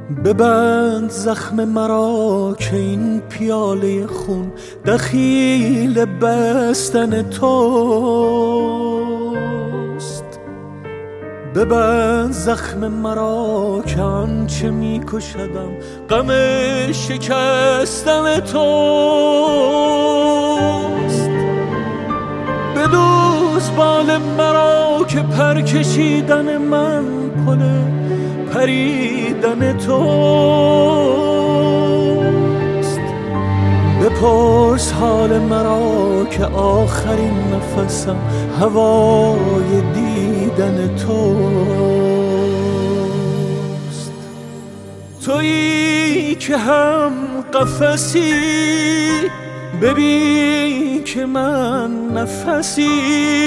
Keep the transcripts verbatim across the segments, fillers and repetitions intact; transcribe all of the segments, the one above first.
ببند زخم مرا که این پیاله خون دخیل بستن توست. ببند زخم مرا که آنچه می کشدم غم شکستن توست. بدوز بال مرا که پر کشیدن من پل پریدن توست. بپرس حال مرا که آخرین نفسم هوای دیدن توست. تویی که هم قفسی ببین که من نفسی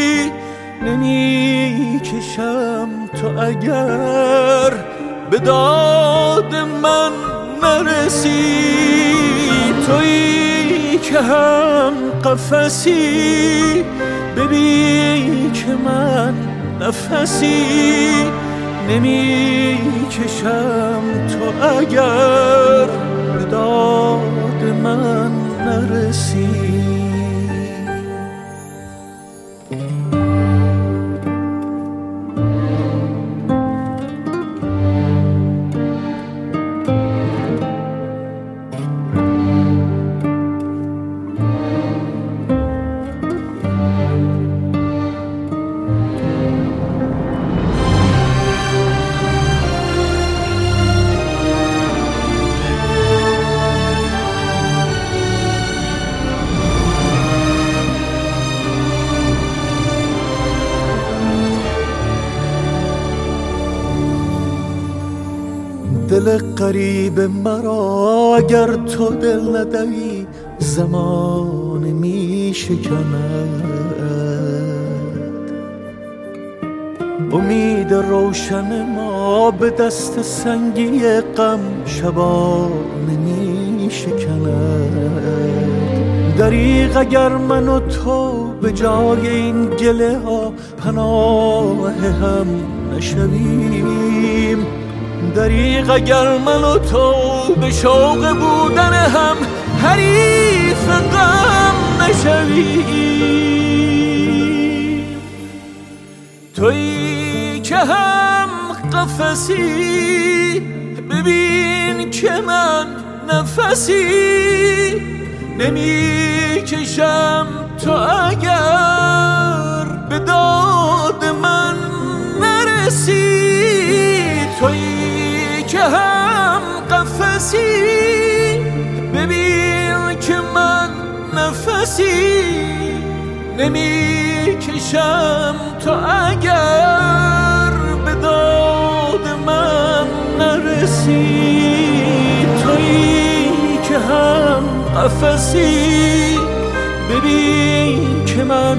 نمی کشم. تو اگر به داد من نرسی، تویی که هم قفسی ببین که من نفسی نمی کشم. تو اگر به داد من نرسی. دل غریب مرا اگر تو دل ندهی زمان می شکند. امید روشن ما به دست سنگی غم شبانه می شکند. دریغ اگر من و تو به جای این گله ها پناه هم نشویم. دریغ اگر من و تو به شوق بودن هم حریف غم نشویم. تویی که هم قفسی ببین که من نفسی نمی کشم. تو اگر به داد من نرسی، تویی که هم قفسی ببین که من نفسی نمی کشم. تو اگر به داد من نرسی، تویی که هم قفسی ببین که من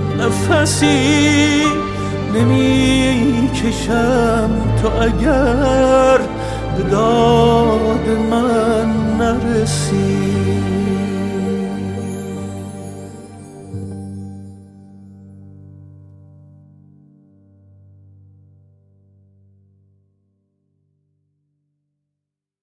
نفسی نمی کشم. تو اگر به داد من نرسی.